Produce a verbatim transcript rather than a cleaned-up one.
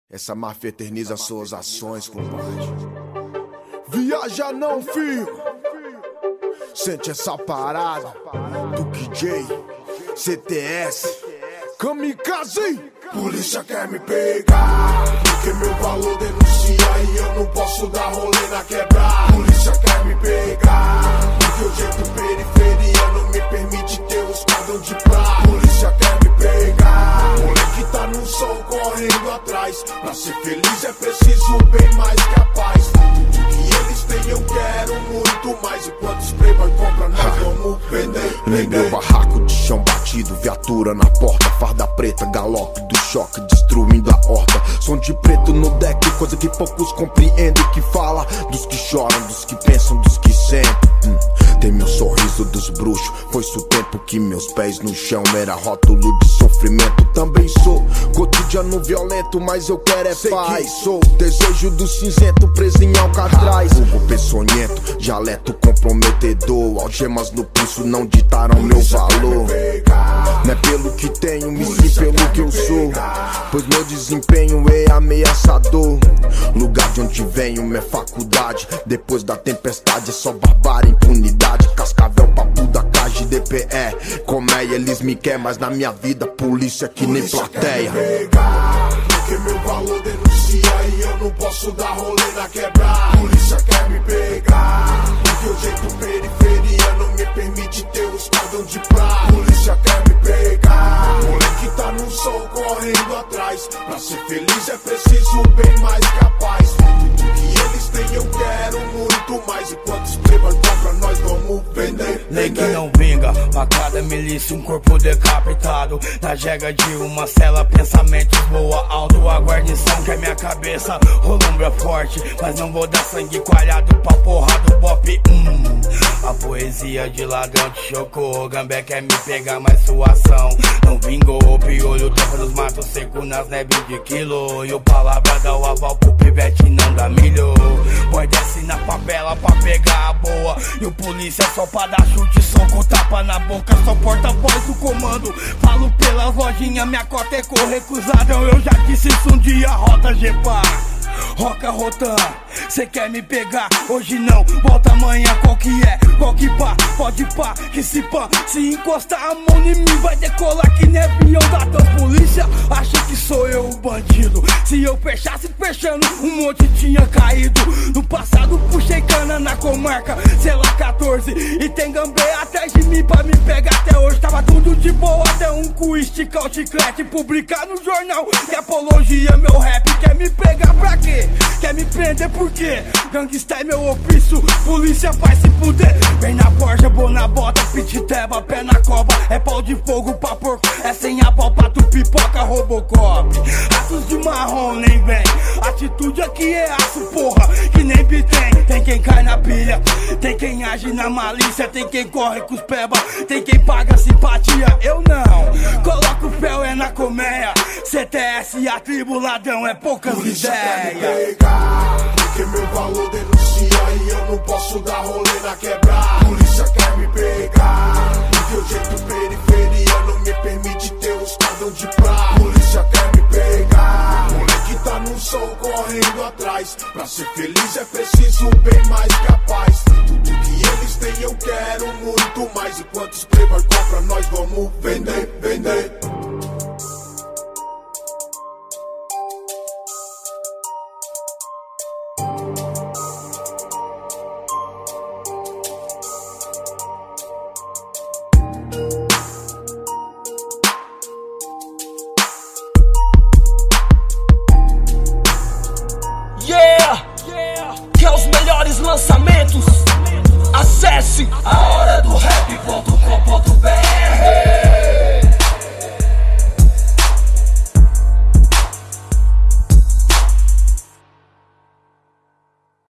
Essa máfia eterniza suas ações, compadre. Viaja não, filho. Sente essa parada do K J, C T S, Kamikaze. Polícia quer me pegar, porque meu valor denuncia e eu não posso dar rolê na quebrada. Polícia quer me pegar, porque o jeito periferia não me permite ter os cordão de prata. Polícia quer me pegar, moleque tá no sol correndo atrás. Pra ser feliz é preciso bem mais que a paz. Tudo que eles têm eu quero muito mais. E quantos playboy compra nós vamos vender. Lembra o barraco de chão batido, viatura na porta, farda preta, galope do choque, destruindo a horta. Som de preto no deck, coisa que poucos compreendem. Que fala dos que choram, dos que pensam, dos que sentem. hum. Tem meu sorriso dos bruxos, foi-se o tempo que meus pés no chão era rótulo de sofrimento. Também sou cotidiano violento, mas eu quero é Sei paz que... Sou desejo do cinzento, preso em alcatraz. Vulgo peçonhento, dialeto comprometedor. Algemas no pulso não ditaram meu valor. Não é pelo que tenho, me sim pelo que eu sou. Pois meu desempenho é ameaçador. Lugar de onde venho, minha faculdade. Depois da tempestade é só barbárie, impunidade. Cascavel, papo da caixa, D P E, colmeia, eles me querem, mas na minha vida polícia que nem plateia. Pegar, porque meu valor denuncia e eu não posso dar rolê na quebrada. Polícia quer me pegar, porque o jeito periferia não me permite ter os cordão de prata. Polícia quer me pegar, moleque tá no sol correndo atrás. Pra ser feliz é preciso bem mais que a paz. Tudo que eles têm eu quero muito mais. E quantos playboy compra nós vamos vender. Lei que não vinga, facada, milícia, um corpo decapitado. Na jega de uma cela, pensamentos voa alto. A guarnição quer minha cabeça, rolumbra forte. Mas não vou dar sangue coalhado pra porra do bop. hum. A poesia de ladrão te chocou. Gambé quer me pegar, mas sua ação não vingou. Piolho tampa nos matos seco nas neves de quilo. E o palavra dá o aval pro pivete não dá milho. Boy desce na favela pra pegar a boa. E o polícia só pra dar chute, soco, tapa na boca. Só porta-voz do comando, falo pela lojinha. Minha cota é correr cruzadão. Eu já disse isso um dia, rota G-Pá. Roca Rotan, cê quer me pegar? Hoje não, volta amanhã, qual que é? Qual que pá? Pode pá, que se pá. Se encostar a mão em mim vai decolar que nem avião da tua polícia. Acha que sou eu o bandido? Se eu fechasse fechando, um monte tinha caído. No passado puxei cana na comarca, sei lá quatorze. E tem gambé atrás de mim pra me pegar até hoje. Tava tudo de boa até um cu esticar o chiclete, publicar no jornal. E apologia meu rap, quer me pegar pra quê? Quer me prender por quê? Gangsta é meu ofício, polícia vai se fuder. Vem na Porsche, vou na bota, pititeba, pé na cova. É pau de fogo pra porco, é sem a pau pra tu pipoca, Robocop. Atos de marrom nem vem, atitude aqui é aço, porra, que nem bitem. Tem quem cai na pilha, tem quem age na malícia. Tem quem corre com os peba, tem quem paga simpatia. Eu não, coloca o pé é na colmeia. C T S e a tribo ladrão é poucas ideias. Pegar, porque meu valor denuncia e eu não posso dar rolê na quebrada. Polícia quer me pegar, porque o jeito periferia não me permite ter os cordão de prata. Polícia quer me pegar, moleque tá no sol correndo atrás. Pra ser feliz é preciso bem mais que a paz. Tudo que eles têm eu quero muito mais. E quantos playboy compra nós vamos vender, vender. Yeah! Quer os melhores lançamentos? Acesse